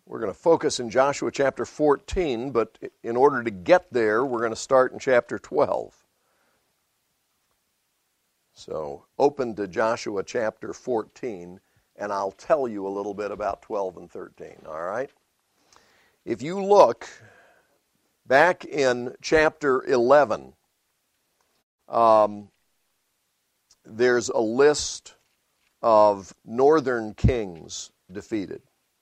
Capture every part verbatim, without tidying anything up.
We're going to focus in Joshua chapter fourteen, but in order to get there, we're going to start in chapter twelve. So open to Joshua chapter fourteen, and I'll tell you a little bit about twelve and thirteen, all right? If you look back in chapter eleven, um, there's a list of northern kings defeated.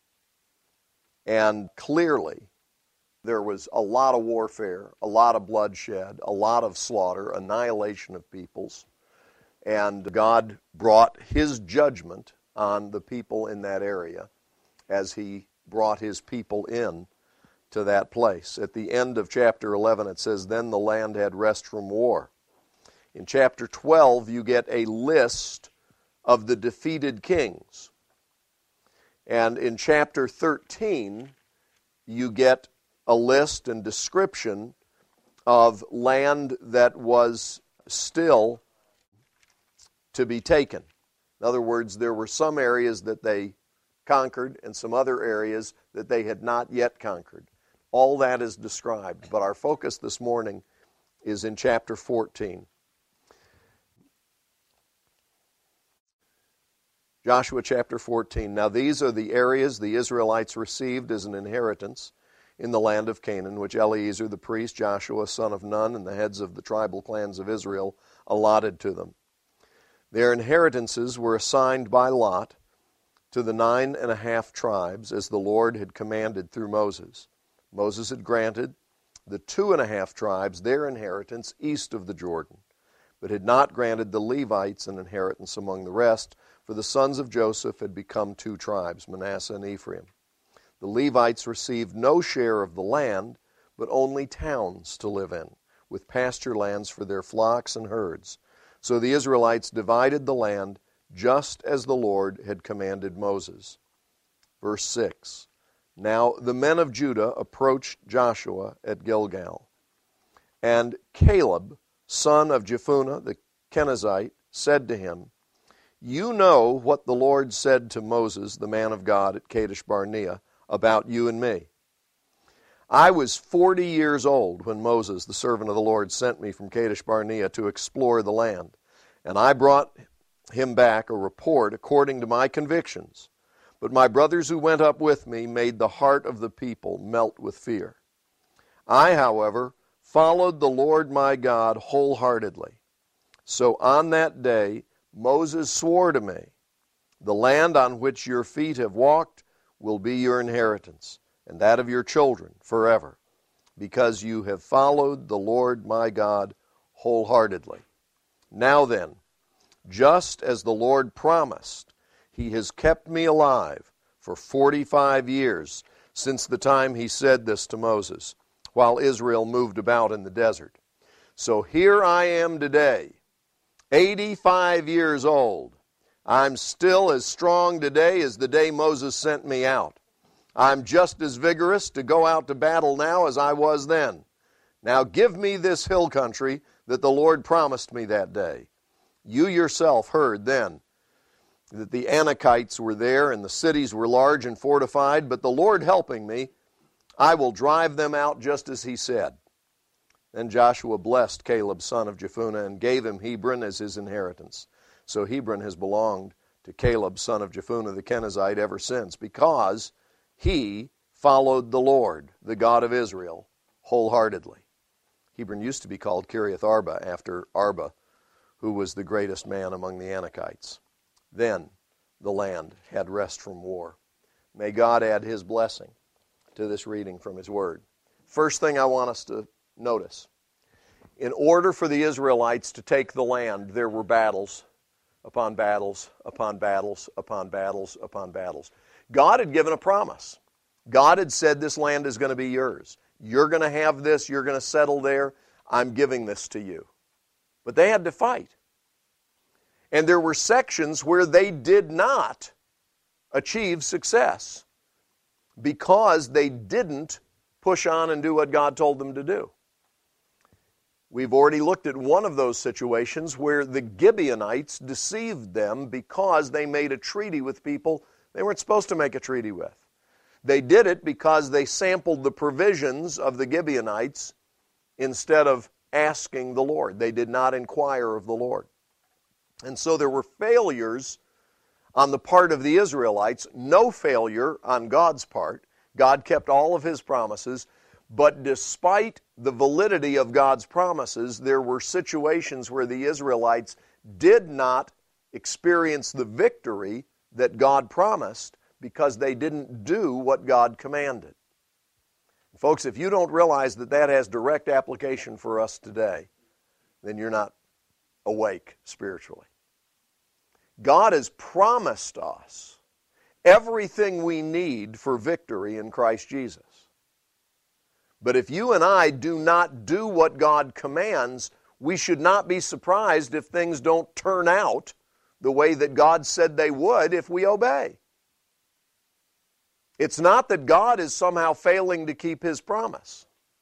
And clearly, there was a lot of warfare, a lot of bloodshed, a lot of slaughter, annihilation of peoples. And God brought His judgment on the people in that area as He brought His people in to that place. At the end of chapter eleven, it says, "Then the land had rest from war." In chapter twelve, you get a list of the defeated kings. And in chapter thirteen, you get a list and description of land that was still to be taken. In other words, there were some areas that they conquered and some other areas that they had not yet conquered. All that is described, but our focus this morning is in chapter fourteen. Joshua chapter fourteen. "Now these are the areas the Israelites received as an inheritance in the land of Canaan, which Eleazar the priest, Joshua son of Nun, and the heads of the tribal clans of Israel allotted to them. Their inheritances were assigned by lot to the nine and a half tribes, as the Lord had commanded through Moses. Moses had granted the two and a half tribes their inheritance east of the Jordan, but had not granted the Levites an inheritance among the rest, for the sons of Joseph had become two tribes, Manasseh and Ephraim. The Levites received no share of the land, but only towns to live in, with pasture lands for their flocks and herds. So the Israelites divided the land just as the Lord had commanded Moses." Verse six, "Now the men of Judah approached Joshua at Gilgal. And Caleb, son of Jephunneh the Kenizzite, said to him, 'You know what the Lord said to Moses, the man of God, at Kadesh Barnea, about you and me. I was forty years old when Moses, the servant of the Lord, sent me from Kadesh Barnea to explore the land. And I brought him back a report according to my convictions. But my brothers who went up with me made the heart of the people melt with fear. I, however, followed the Lord my God wholeheartedly. So on that day Moses swore to me, the land on which your feet have walked will be your inheritance, and that of your children forever, because you have followed the Lord my God wholeheartedly. Now then, just as the Lord promised, He has kept me alive for forty-five years since the time He said this to Moses, while Israel moved about in the desert. So here I am today, eighty-five years old. I'm still as strong today as the day Moses sent me out. I'm just as vigorous to go out to battle now as I was then. Now give me this hill country that the Lord promised me that day. You yourself heard then that the Anakites were there and the cities were large and fortified, but the Lord helping me, I will drive them out just as He said.' Then Joshua blessed Caleb, son of Jephunneh, and gave him Hebron as his inheritance. So Hebron has belonged to Caleb, son of Jephunneh the Kenizzite, ever since, because he followed the Lord, the God of Israel, wholeheartedly." Hebron used to be called Kiriath Arba, after Arba, who was the greatest man among the Anakites. Then the land had rest from war. May God add His blessing to this reading from His Word. First thing I want us to notice, in order for the Israelites to take the land, there were battles upon battles upon battles upon battles upon battles. God had given a promise. God had said, this land is going to be yours. You're going to have this. You're going to settle there. I'm giving this to you. But they had to fight. And there were sections where they did not achieve success because they didn't push on and do what God told them to do. We've already looked at one of those situations where the Gibeonites deceived them because they made a treaty with people they weren't supposed to make a treaty with. They did it because they sampled the provisions of the Gibeonites instead of asking the Lord. They did not inquire of the Lord. And so there were failures on the part of the Israelites, no failure on God's part. God kept all of His promises, but despite the validity of God's promises, there were situations where the Israelites did not experience the victory that God promised because they didn't do what God commanded. Folks, if you don't realize that that has direct application for us today, then you're not awake spiritually. God has promised us everything we need for victory in Christ Jesus. But if you and I do not do what God commands, we should not be surprised if things don't turn out the way that God said they would if we obey. It's not that God is somehow failing to keep His promise.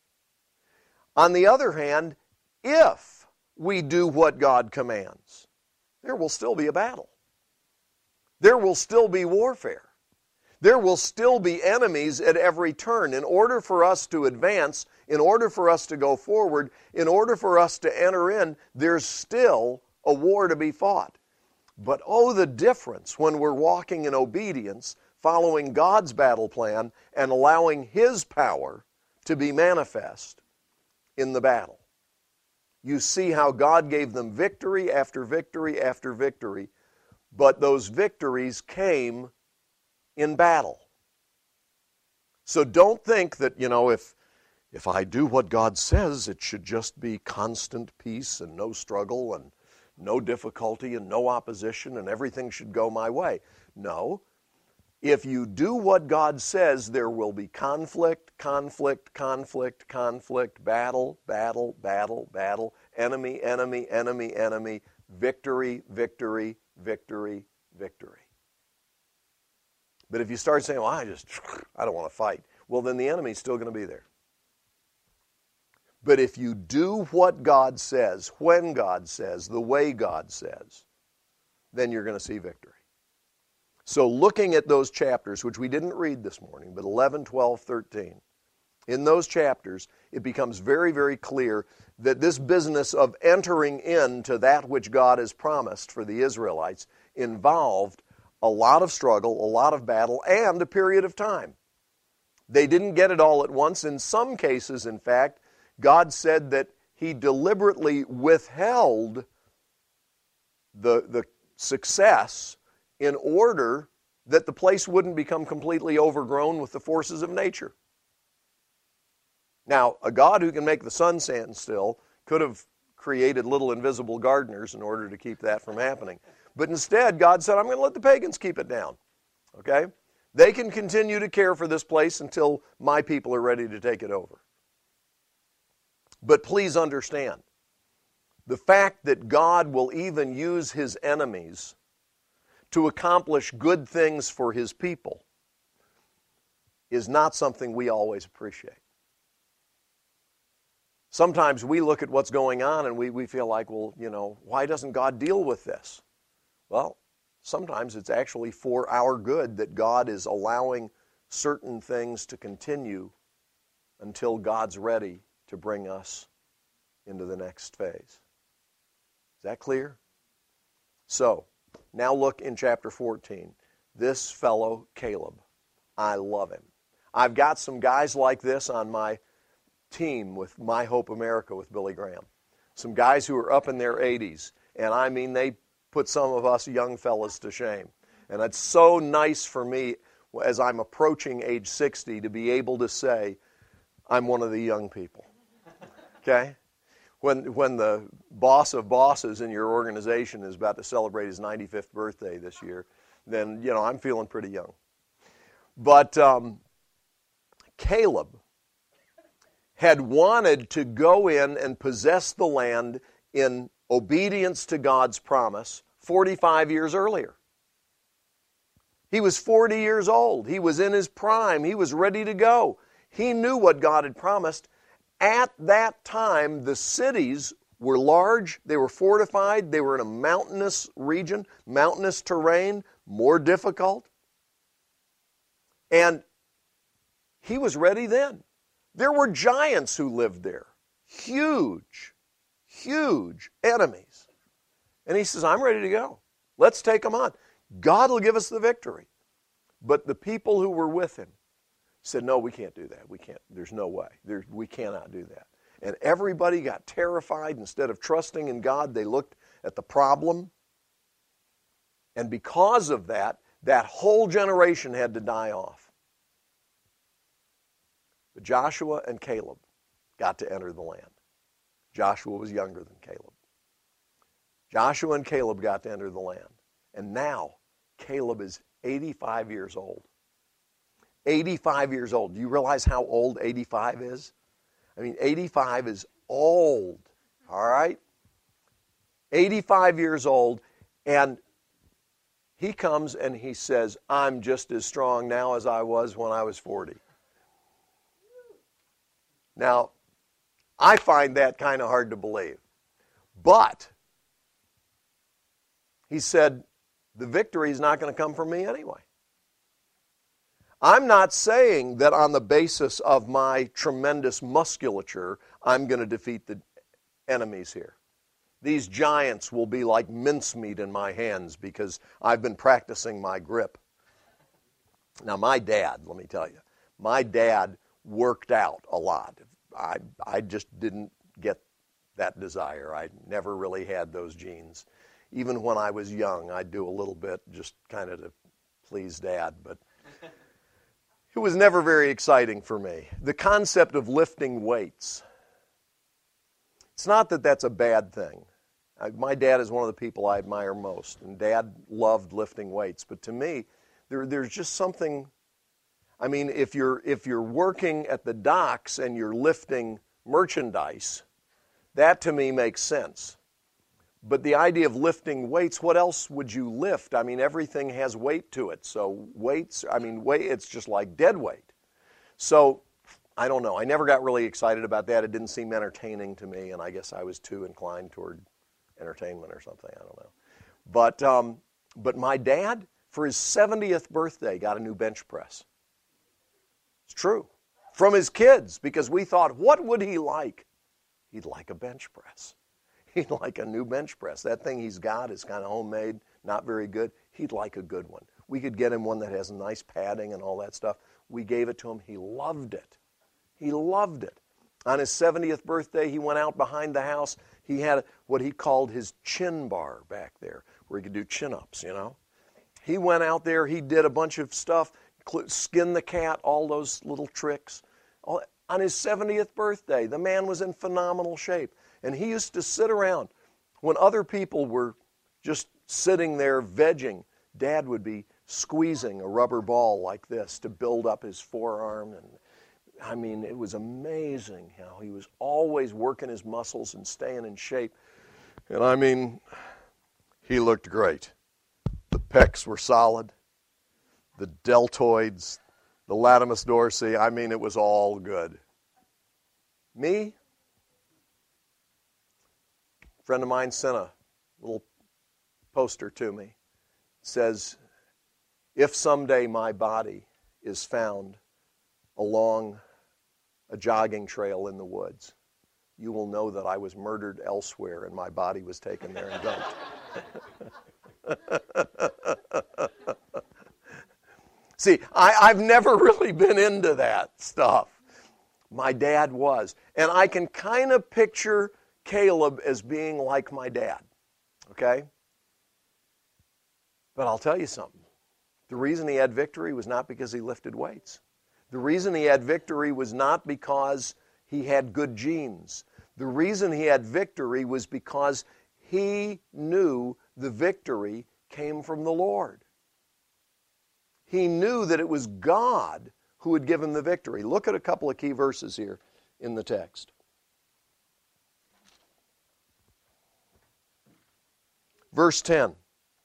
On the other hand, if we do what God commands, there will still be a battle. There will still be warfare. There will still be enemies at every turn. In order for us to advance, in order for us to go forward, in order for us to enter in, there's still a war to be fought. But oh, the difference when we're walking in obedience, following God's battle plan, and allowing His power to be manifest in the battle. You see how God gave them victory after victory after victory, but those victories came in battle. So don't think that, you know, if, if I do what God says, it should just be constant peace and no struggle and no difficulty and no opposition and everything should go my way. No. If you do what God says, there will be conflict, conflict, conflict, conflict, battle, battle, battle, battle, enemy, enemy, enemy, enemy, victory, victory, victory, victory. But if you start saying, well, I just, I don't want to fight, well, then the enemy's still going to be there. But if you do what God says, when God says, the way God says, then you're going to see victory. So looking at those chapters, which we didn't read this morning, but eleven, twelve, thirteen, in those chapters, it becomes very, very clear that this business of entering into that which God has promised for the Israelites involved a lot of struggle, a lot of battle, and a period of time. They didn't get it all at once. In some cases, in fact, God said that He deliberately withheld the, the success in order that the place wouldn't become completely overgrown with the forces of nature. Now, a God who can make the sun stand still could have created little invisible gardeners in order to keep that from happening. But instead, God said, I'm going to let the pagans keep it down. Okay? They can continue to care for this place until my people are ready to take it over. But please understand, the fact that God will even use His enemies to accomplish good things for His people is not something we always appreciate. Sometimes we look at what's going on and we, we feel like, well, you know, why doesn't God deal with this? Well, sometimes it's actually for our good that God is allowing certain things to continue until God's ready to bring us into the next phase. Is that clear? So, now look in chapter fourteen. This fellow, Caleb, I love him. I've got some guys like this on my team with My Hope America with Billy Graham. Some guys who are up in their eighties. And I mean, they put some of us young fellas to shame. And it's so nice for me as I'm approaching age sixty to be able to say, I'm one of the young people. Okay? When, when the boss of bosses in your organization is about to celebrate his ninety-fifth birthday this year, then, you know, I'm feeling pretty young. But um, Caleb had wanted to go in and possess the land in obedience to God's promise forty-five years earlier. He was forty years old. He was in his prime. He was ready to go. He knew what God had promised. At that time, the cities were large, they were fortified, they were in a mountainous region, mountainous terrain, more difficult. And He was ready then. There were giants who lived there. Huge, huge enemies. And he says, I'm ready to go. Let's take them on. God will give us the victory. But the people who were with him said, no, we can't do that. We can't. There's no way. There, we cannot do that. And everybody got terrified. Instead of trusting in God, they looked at the problem. And because of that, that whole generation had to die off. But Joshua and Caleb got to enter the land. Joshua was younger than Caleb. Joshua and Caleb got to enter the land. And now, Caleb is eighty-five years old. eighty-five years old. Do you realize how old eighty-five is? I mean, eighty-five is old, all right? eighty-five years old, and he comes and he says, I'm just as strong now as I was when I was forty. Now, I find that kind of hard to believe. But he said, the victory is not going to come from me anyway. I'm not saying that on the basis of my tremendous musculature, I'm going to defeat the enemies here. These giants will be like mincemeat in my hands because I've been practicing my grip. Now, my dad, let me tell you, my dad worked out a lot. I, I just didn't get that desire. I never really had those genes. Even when I was young, I'd do a little bit just kind of to please Dad, but it was never very exciting for me. The concept of lifting weights, it's not that that's a bad thing. I, my dad is one of the people I admire most, and Dad loved lifting weights. But to me, there, there's just something. I mean, if you're if you're working at the docks and you're lifting merchandise, that to me makes sense. But the idea of lifting weights, what else would you lift? I mean, everything has weight to it. So weights, I mean, weight, it's just like dead weight. So I don't know. I never got really excited about that. It didn't seem entertaining to me, and I guess I was too inclined toward entertainment or something. I don't know. But um, but my dad, for his seventieth birthday, got a new bench press. It's true. From his kids, because we thought, what would he like? He'd like a bench press. He'd like a new bench press. That thing he's got is kind of homemade, not very good. He'd like a good one. We could get him one that has nice padding and all that stuff. We gave it to him. He loved it. He loved it. On his seventieth birthday, he went out behind the house. He had what he called his chin bar back there, where he could do chin-ups, you know. He went out there. He did a bunch of stuff, skin the cat, all those little tricks. On his seventieth birthday, the man was in phenomenal shape. And he used to sit around. When other people were just sitting there vegging, Dad would be squeezing a rubber ball like this to build up his forearm. And I mean, it was amazing how he was always working his muscles and staying in shape. And I mean, he looked great. The pecs were solid. The deltoids, the latimus dorsi, I mean, it was all good. Me? A friend of mine sent a little poster to me. It says, if someday my body is found along a jogging trail in the woods, you will know that I was murdered elsewhere and my body was taken there and dumped. See, I, I've never really been into that stuff. My dad was. And I can kind of picture Caleb as being like my dad, okay? But I'll tell you something. The reason he had victory was not because he lifted weights. The reason he had victory was not because he had good genes. The reason he had victory was because he knew the victory came from the Lord. He knew that it was God who would give him the victory. Look at a couple of key verses here in the text. Verse ten.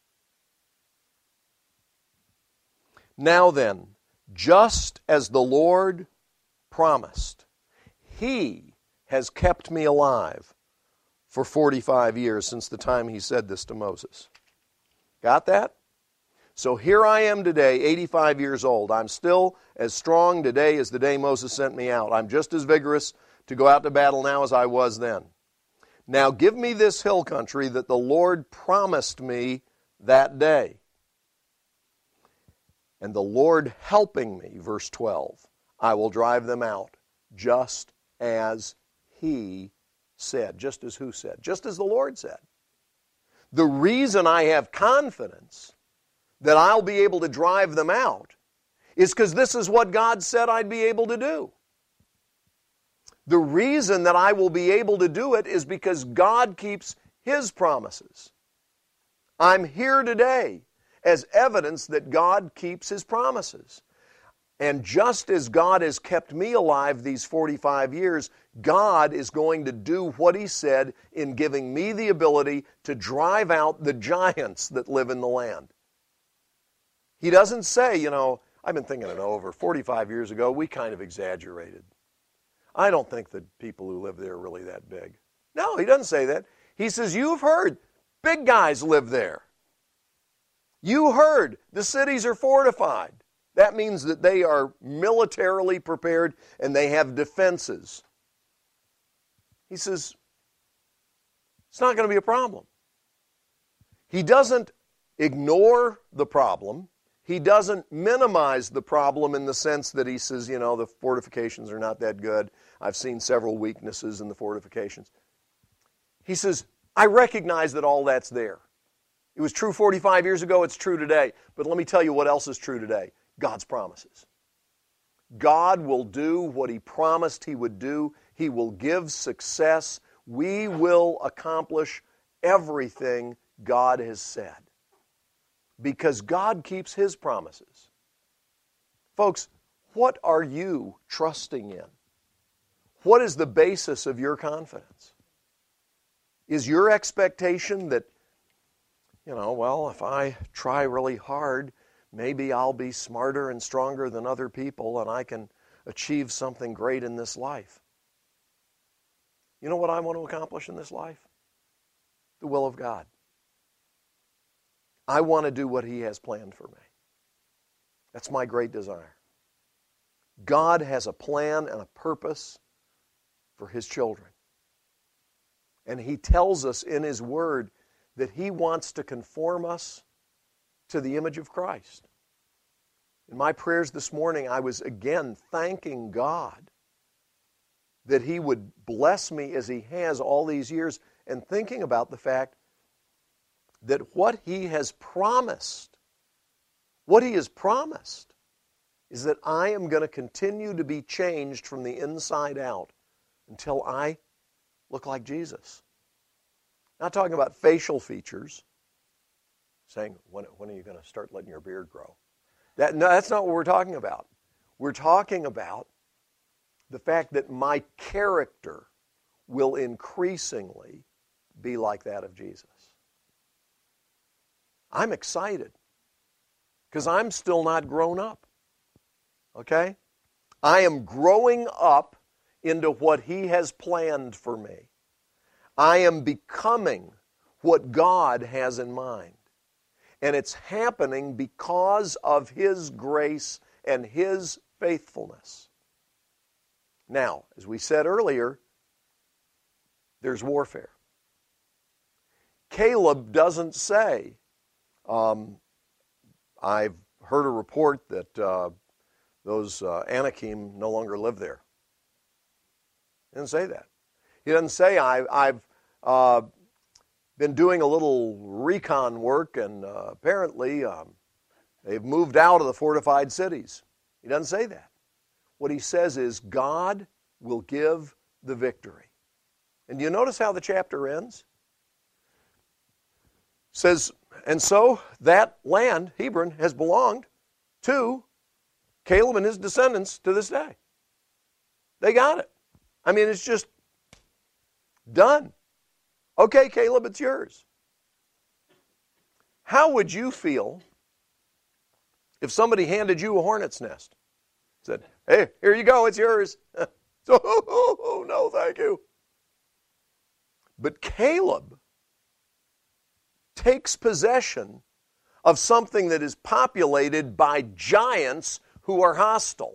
Now then, just as the Lord promised, He has kept me alive for forty-five years since the time He said this to Moses. Got that? So here I am today, eighty-five years old. I'm still as strong today as the day Moses sent me out. I'm just as vigorous to go out to battle now as I was then. Now give me this hill country that the Lord promised me that day. And the Lord helping me, verse twelve, I will drive them out, just as He said. Just as who said? Just as the Lord said. The reason I have confidence that I'll be able to drive them out is because this is what God said I'd be able to do. The reason that I will be able to do it is because God keeps His promises. I'm here today as evidence that God keeps His promises. And just as God has kept me alive these forty-five years, God is going to do what He said in giving me the ability to drive out the giants that live in the land. He doesn't say, you know, I've been thinking it over. forty-five years ago, we kind of exaggerated. I don't think the people who live there are really that big. No, He doesn't say that. He says, you've heard, big guys live there. You heard, the cities are fortified. That means that they are militarily prepared and they have defenses. He says, it's not going to be a problem. He doesn't ignore the problem. He doesn't minimize the problem in the sense that he says, you know, the fortifications are not that good. I've seen several weaknesses in the fortifications. He says, I recognize that all that's there. It was true forty-five years ago, it's true today. But let me tell you what else is true today. God's promises. God will do what He promised He would do. He will give success. We will accomplish everything God has said. Because God keeps His promises. Folks, what are you trusting in? What is the basis of your confidence? Is your expectation that, you know, well, if I try really hard, maybe I'll be smarter and stronger than other people and I can achieve something great in this life? You know what I want to accomplish in this life? The will of God. I want to do what He has planned for me. That's my great desire. God has a plan and a purpose for His children. And He tells us in His Word that He wants to conform us to the image of Christ. In my prayers this morning, I was again thanking God that He would bless me as He has all these years, and thinking about the fact that what He has promised, what He has promised, is that I am going to continue to be changed from the inside out until I look like Jesus. Not talking about facial features, saying, when, when are you going to start letting your beard grow? That, no, that's not what we're talking about. We're talking about the fact that my character will increasingly be like that of Jesus. I'm excited because I'm still not grown up. Okay? I am growing up into what He has planned for me. I am becoming what God has in mind. And it's happening because of His grace and His faithfulness. Now, as we said earlier, there's warfare. Caleb doesn't say, um, I've heard a report that uh, those uh, Anakim no longer live there. He doesn't say that. He doesn't say, I, I've uh, been doing a little recon work and uh, apparently um, they've moved out of the fortified cities. He doesn't say that. What he says is, God will give the victory. And do you notice how the chapter ends? It says, and so that land, Hebron, has belonged to Caleb and his descendants to this day. They got it. I mean, it's just done. Okay, Caleb, it's yours. How would you feel if somebody handed you a hornet's nest? Said, hey, here you go, it's yours. So, oh, oh, oh, no, thank you. But Caleb takes possession of something that is populated by giants who are hostile.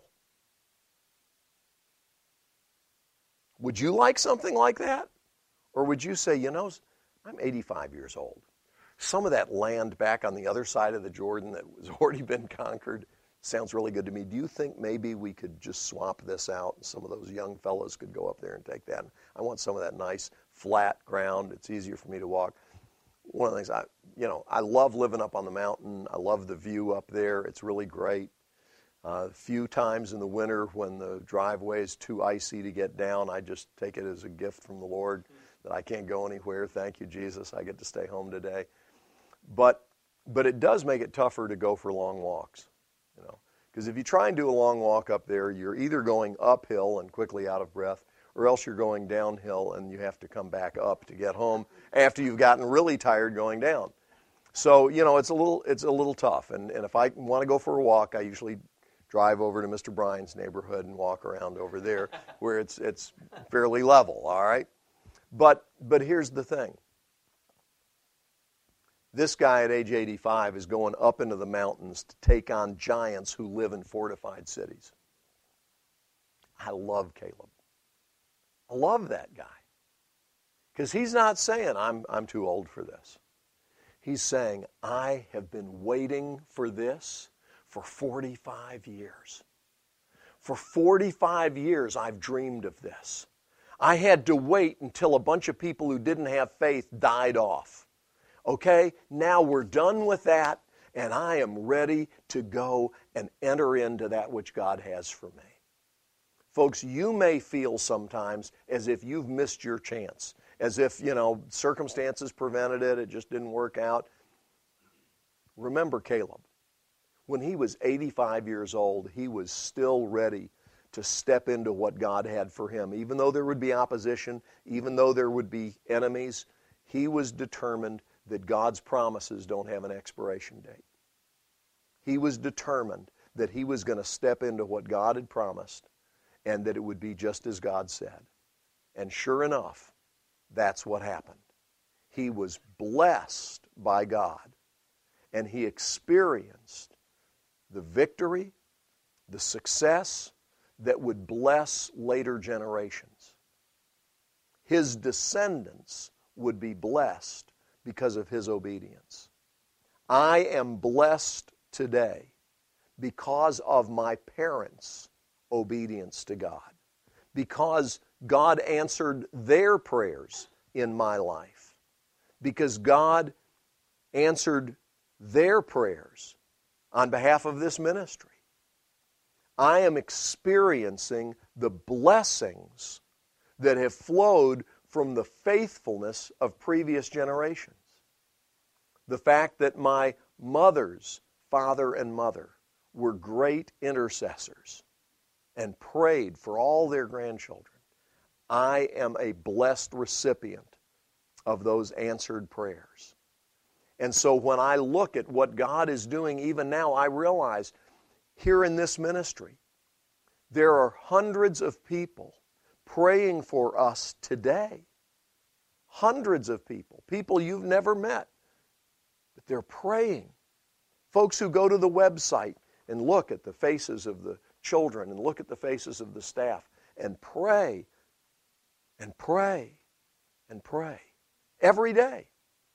Would you like something like that? Or would you say, you know, I'm eighty-five years old. Some of that land back on the other side of the Jordan that has already been conquered sounds really good to me. Do you think maybe we could just swap this out and some of those young fellows could go up there and take that? I want some of that nice flat ground. It's easier for me to walk. One of the things, I, you know, I love living up on the mountain. I love the view up there. It's really great. A uh, few times in the winter when the driveway is too icy to get down, I just take it as a gift from the Lord that I can't go anywhere. Thank you, Jesus. I get to stay home today. But but it does make it tougher to go for long walks, you know, because if you try and do a long walk up there, you're either going uphill and quickly out of breath, or else you're going downhill and you have to come back up to get home after you've gotten really tired going down. So, you know, it's a little it's a little tough. And, and if I want to go for a walk, I usually drive over to Mister Bryan's neighborhood and walk around over there where it's it's fairly level, all right? But but here's the thing. This guy at age eighty-five is going up into the mountains to take on giants who live in fortified cities. I love Caleb. I love that guy. Because he's not saying, I'm, I'm too old for this. He's saying, I have been waiting for this for forty-five years. For forty-five years, I've dreamed of this. I had to wait until a bunch of people who didn't have faith died off. Okay, now we're done with that, and I am ready to go and enter into that which God has for me. Folks, you may feel sometimes as if you've missed your chance, as if, you know, circumstances prevented it, it just didn't work out. Remember Caleb. When he was eighty-five years old, he was still ready to step into what God had for him. Even though there would be opposition, even though there would be enemies, he was determined that God's promises don't have an expiration date. He was determined that he was going to step into what God had promised and that it would be just as God said. And sure enough, that's what happened. He was blessed by God, and he experienced the victory, the success that would bless later generations. His descendants would be blessed because of his obedience. I am blessed today because of my parents' obedience to God, because God answered their prayers in my life, because God answered their prayers on behalf of this ministry. I am experiencing the blessings that have flowed from the faithfulness of previous generations. The fact that my mother's father and mother were great intercessors and prayed for all their grandchildren. I am a blessed recipient of those answered prayers. And so when I look at what God is doing even now, I realize here in this ministry, there are hundreds of people praying for us today. Hundreds of people, people you've never met, but they're praying. Folks who go to the website and look at the faces of the children and look at the faces of the staff and pray and pray and pray every day.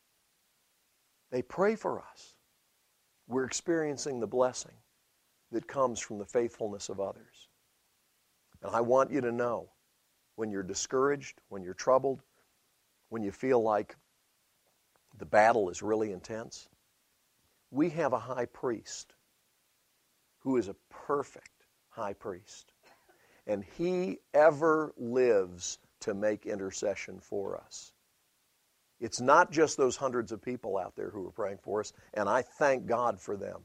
They pray for us. We're experiencing the blessing that comes from the faithfulness of others. And I want you to know, when you're discouraged, when you're troubled, when you feel like the battle is really intense, we have a high priest who is a perfect high priest. And he ever lives to make intercession for us. It's not just those hundreds of people out there who are praying for us, and I thank God for them.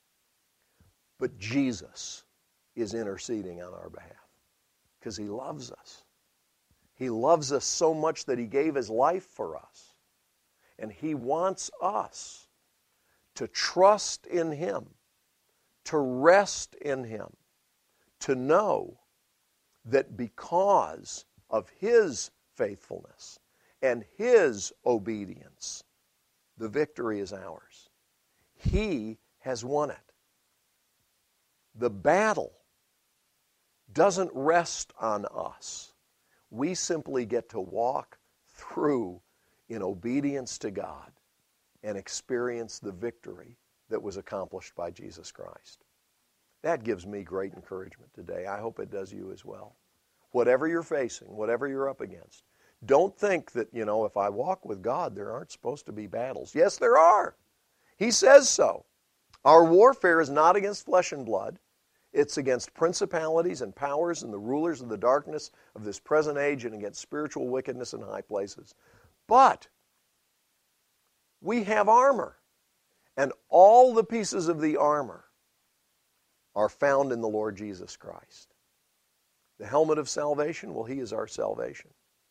But Jesus is interceding on our behalf because he loves us. He loves us so much that he gave his life for us. And he wants us to trust in him, to rest in him, to know that because of his faithfulness and his obedience, the victory is ours. He has won it. The battle doesn't rest on us. We simply get to walk through in obedience to God and experience the victory that was accomplished by Jesus Christ. That gives me great encouragement today. I hope it does you as well. Whatever you're facing, whatever you're up against, don't think that, you know, if I walk with God, there aren't supposed to be battles. Yes, there are. He says so. Our warfare is not against flesh and blood. It's against principalities and powers and the rulers of the darkness of this present age and against spiritual wickedness in high places. But we have armor, and all the pieces of the armor are found in the Lord Jesus Christ. The helmet of salvation, well, He is our salvation.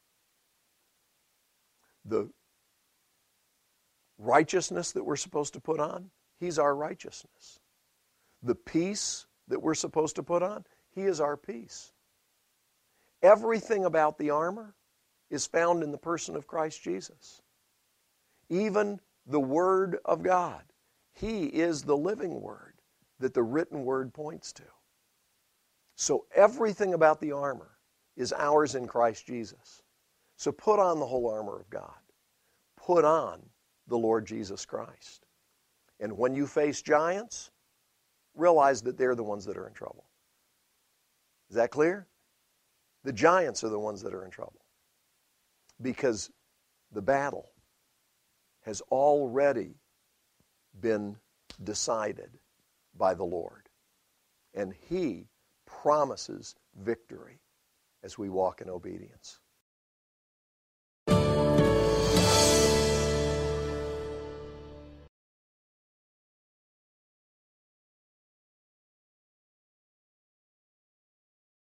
The righteousness that we're supposed to put on, He's our righteousness. The peace that we're supposed to put on, He is our peace. Everything about the armor is found in the person of Christ Jesus. Even the Word of God. He is the living Word that the written Word points to. So everything about the armor is ours in Christ Jesus. So put on the whole armor of God. Put on the Lord Jesus Christ. And when you face giants, realize that they're the ones that are in trouble. Is that clear? The giants are the ones that are in trouble. Because the battle has already been decided by the Lord. And He promises victory as we walk in obedience.